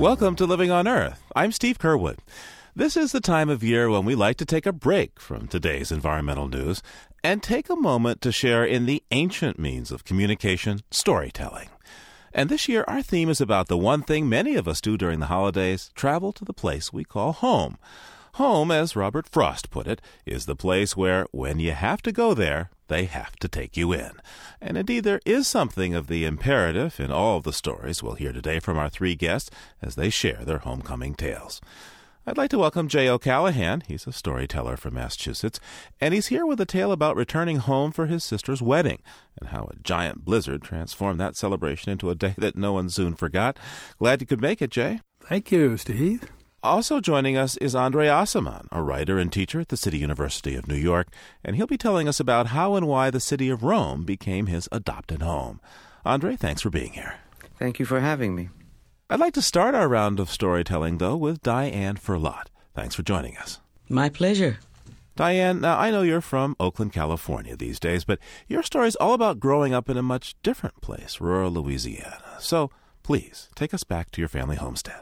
Welcome to Living on Earth. I'm Steve Curwood. This is the time of year when we like to take a break from today's environmental news and take a moment to share in the ancient means of communication, storytelling. And this year, our theme is about the one thing many of us do during the holidays, travel to the place we call home. Home, as Robert Frost put it, is the place where, when you have to go there, they have to take you in. And indeed, there is something of the imperative in all of the stories we'll hear today from our three guests as they share their homecoming tales. I'd like to welcome Jay O'Callahan. He's a storyteller from Massachusetts, and he's here with a tale about returning home for his sister's wedding and how a giant blizzard transformed that celebration into a day that no one soon forgot. Glad you could make it, Jay. Thank you, Steve. Also joining us is Andre Aciman, a writer and teacher at the City University of New York, and he'll be telling us about how and why the city of Rome became his adopted home. Andre, thanks for being here. Thank you for having me. I'd like to start our round of storytelling, though, with Diane Ferlot. Thanks for joining us. My pleasure. Diane, now I know you're from Oakland, California these days, but your story's all about growing up in a much different place, rural Louisiana. So, please, take us back to your family homestead.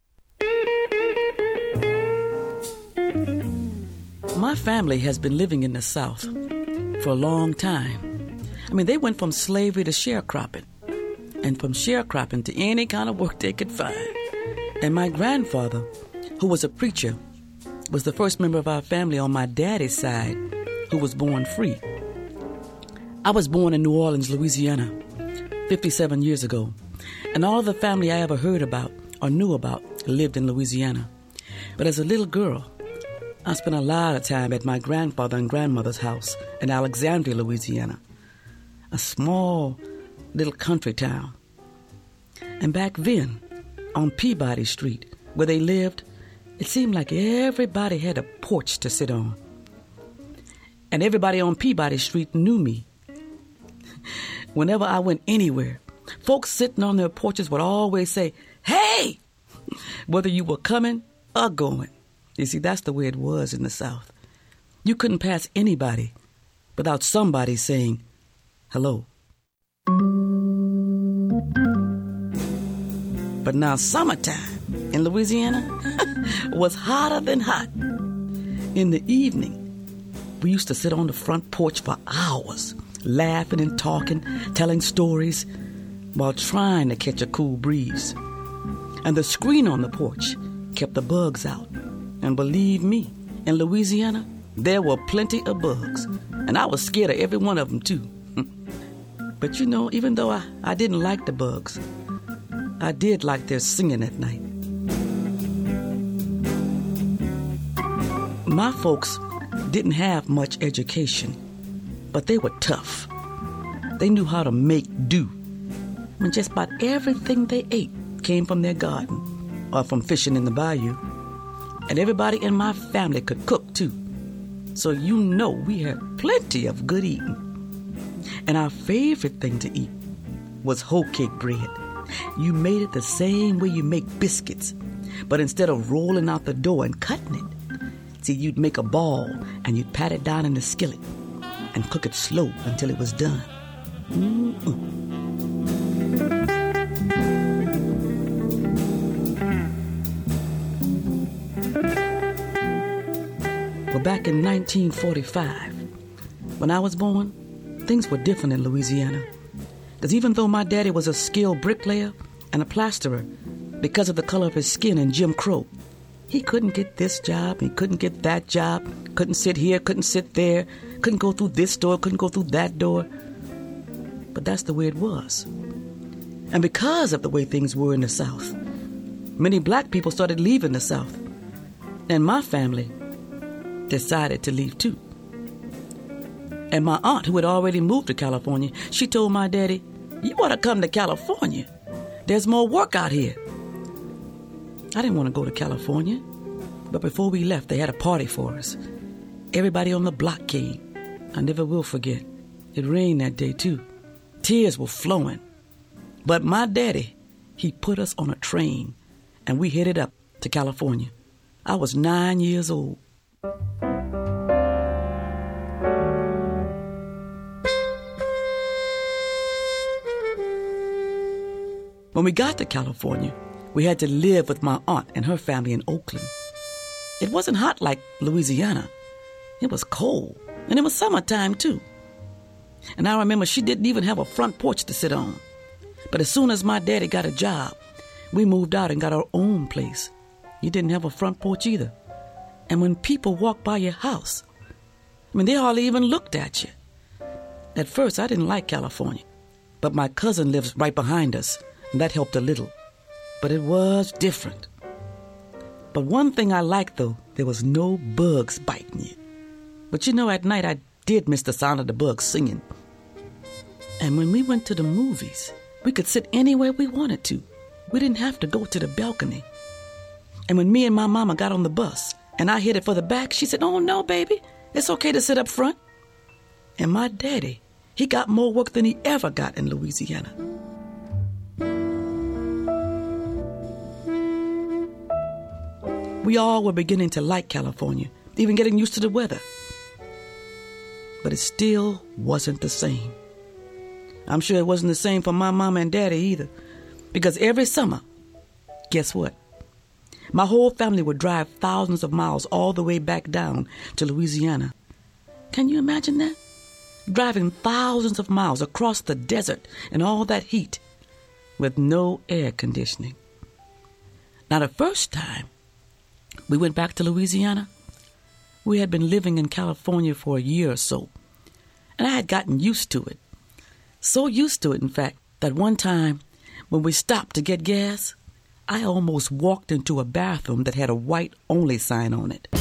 My family has been living in the South for a long time. I mean, they went from slavery to sharecropping, and from sharecropping to any kind of work they could find. And my grandfather, who was a preacher, was the first member of our family on my daddy's side who was born free. I was born in New Orleans, Louisiana, 57 years ago, and all of the family I ever heard about or knew about lived in Louisiana. But as a little girl, I spent a lot of time at my grandfather and grandmother's house in Alexandria, Louisiana, a small little country town. And back then, on Peabody Street, where they lived, it seemed like everybody had a porch to sit on. And everybody on Peabody Street knew me. Whenever I went anywhere, folks sitting on their porches would always say, "Hey!" whether you were coming or going. You see, that's the way it was in the South. You couldn't pass anybody without somebody saying hello. But now summertime in Louisiana was hotter than hot. In the evening, we used to sit on the front porch for hours, laughing and talking, telling stories, while trying to catch a cool breeze. And the screen on the porch kept the bugs out. And believe me, in Louisiana, there were plenty of bugs. And I was scared of every one of them, too. But you know, even though I didn't like the bugs, I did like their singing at night. My folks didn't have much education, but they were tough. They knew how to make do. I mean, just about everything they ate came from their garden or from fishing in the bayou. And everybody in my family could cook, too. So you know we had plenty of good eating. And our favorite thing to eat was whole cake bread. You made it the same way you make biscuits. But instead of rolling out the dough and cutting it, see, you'd make a ball and you'd pat it down in the skillet and cook it slow until it was done. Mm-mm. Well, back in 1945, when I was born, things were different in Louisiana. Because even though my daddy was a skilled bricklayer and a plasterer, because of the color of his skin and Jim Crow, he couldn't get this job, he couldn't get that job, couldn't sit here, couldn't sit there, couldn't go through this door, couldn't go through that door. But that's the way it was. And because of the way things were in the South, many black people started leaving the South. And my family decided to leave too. And my aunt, who had already moved to California, she told my daddy, "You want to come to California? There's more work out here." I didn't want to go to California, but before we left, they had a party for us. Everybody on the block came. I never will forget. It rained that day too. Tears were flowing. But my daddy, he put us on a train, and we headed up to California. I was 9 years old. When we got to California, we had to live with my aunt and her family in Oakland. It wasn't hot like Louisiana. It was cold, and it was summertime, too. And I remember she didn't even have a front porch to sit on. But as soon as my daddy got a job, we moved out and got our own place. You didn't have a front porch either. And when people walked by your house, they hardly even looked at you. At first, I didn't like California. But my cousin lives right behind us, and that helped a little. But it was different. But one thing I liked, though, there was no bugs biting you. But at night I did miss the sound of the bugs singing. And when we went to the movies, we could sit anywhere we wanted to. We didn't have to go to the balcony. And when me and my mama got on the bus and I headed for the back, she said, "Oh, no, baby, it's okay to sit up front." And my daddy, he got more work than he ever got in Louisiana. We all were beginning to like California, even getting used to the weather. But it still wasn't the same. I'm sure it wasn't the same for my mama and daddy either. Because every summer, guess what? My whole family would drive thousands of miles all the way back down to Louisiana. Can you imagine that? Driving thousands of miles across the desert in all that heat with no air conditioning. Now, the first time we went back to Louisiana, we had been living in California for a year or so, and I had gotten used to it. So used to it, in fact, that one time when we stopped to get gas, I almost walked into a bathroom that had a white-only sign on it.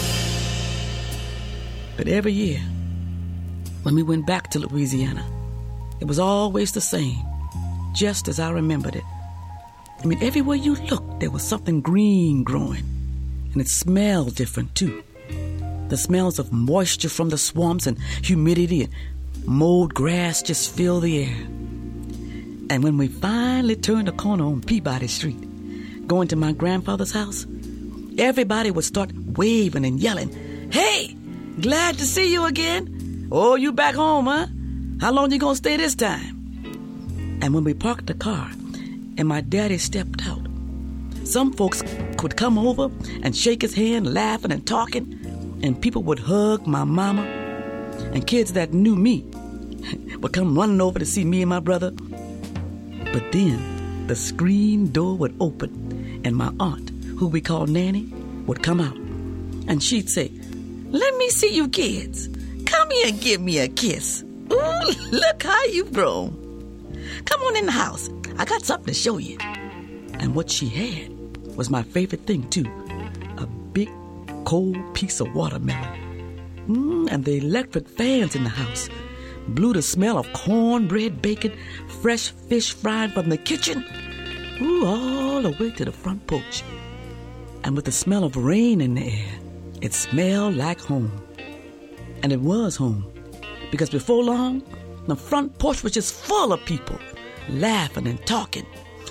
But every year, when we went back to Louisiana, it was always the same, just as I remembered it. Everywhere you looked, there was something green growing, and it smelled different, too. The smells of moisture from the swamps and humidity and mowed grass just filled the air. And when we finally turned a corner on Peabody Street, going to my grandfather's house, everybody would start waving and yelling, "Hey, glad to see you again. Oh, you back home, huh? How long you gonna stay this time?" And when we parked the car and my daddy stepped out, some folks would come over and shake his hand, laughing and talking, and people would hug my mama, and kids that knew me would come running over to see me and my brother. But then the screen door would open, and my aunt, who we called Nanny, would come out, and she'd say, "Let me see you kids. Come here and give me a kiss. Ooh, look how you've grown. Come on in the house. I got something to show you." And what she had was my favorite thing, too, a big, cold piece of watermelon. And the electric fans in the house blew the smell of cornbread baking, fresh fish frying from the kitchen, all the way to the front porch. And with the smell of rain in the air, it smelled like home. And it was home, because before long, the front porch was just full of people, laughing and talking.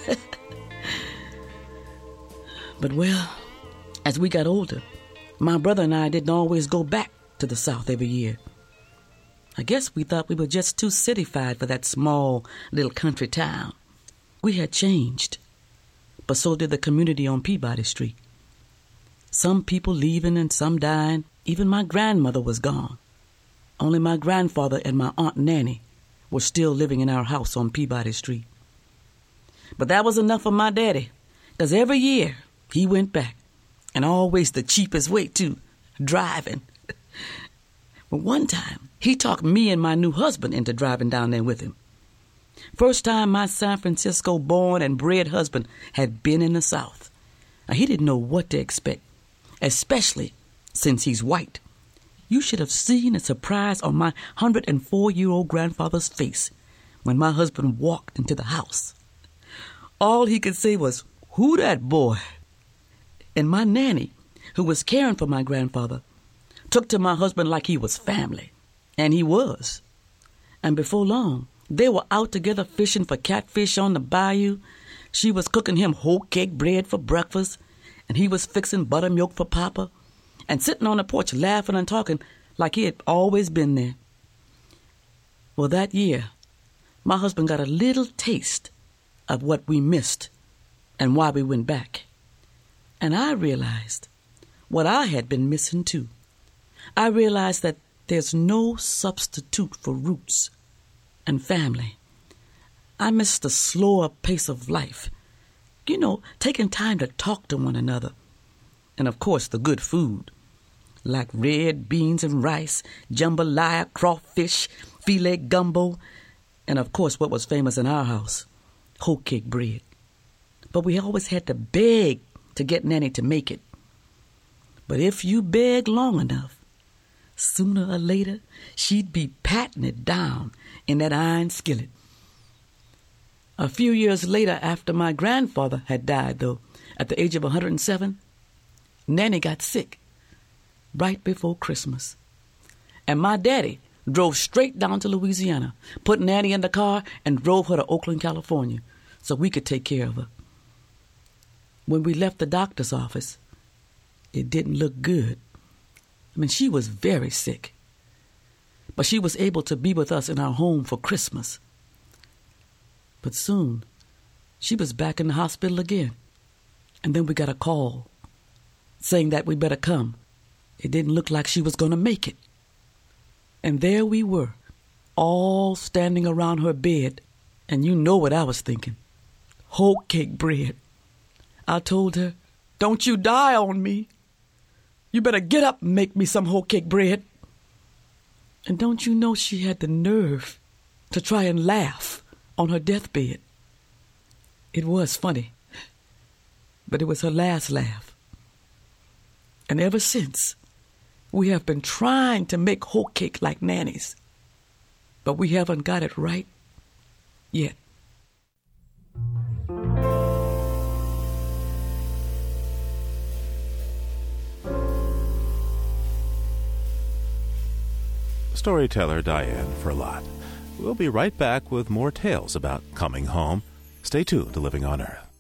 But, well, as we got older, my brother and I didn't always go back to the South every year. I guess we thought we were just too cityfied for that small little country town. We had changed, but so did the community on Peabody Street. Some people leaving and some dying. Even my grandmother was gone. Only my grandfather and my Aunt Nanny were still living in our house on Peabody Street. But that was enough for my daddy, because every year he went back, and always the cheapest way, too, driving. But one time, he talked me and my new husband into driving down there with him. First time my San Francisco born and bred husband had been in the South. Now, he didn't know what to expect, especially since he's white. You should have seen the surprise on my 104-year-old grandfather's face when my husband walked into the house. All he could say was, "Who that boy?" And my nanny, who was caring for my grandfather, took to my husband like he was family. And he was. And before long, they were out together fishing for catfish on the bayou. She was cooking him whole cake bread for breakfast, and he was fixing buttermilk for Papa, and sitting on the porch laughing and talking like he had always been there. Well, that year, my husband got a little taste of what we missed and why we went back. And I realized what I had been missing too. I realized that there's no substitute for roots and family. I missed the slower pace of life. You know, taking time to talk to one another. And of course, the good food, like red beans and rice, jambalaya, crawfish, filet gumbo, and of course, what was famous in our house, hoe cake bread. But we always had to beg to get Nanny to make it. But if you beg long enough, sooner or later, she'd be patting it down in that iron skillet. A few years later, after my grandfather had died, though, at the age of 107, Nanny got sick right before Christmas. And my daddy drove straight down to Louisiana, put Nanny in the car, and drove her to Oakland, California, so we could take care of her. When we left the doctor's office, it didn't look good. I mean, she was very sick. But she was able to be with us in our home for Christmas. But soon, she was back in the hospital again. And then we got a call saying that we better come. It didn't look like she was going to make it. And there we were, all standing around her bed. And you know what I was thinking. Hoe cake bread. I told her, "Don't you die on me. You better get up and make me some hoe cake bread." And don't you know she had the nerve to try and laugh on her deathbed. It was funny, but it was her last laugh. And ever since, we have been trying to make hoe cake like Nanny's, but we haven't got it right yet. Storyteller Diane Ferlatte. We'll be right back with more tales about coming home. Stay tuned to Living on Earth.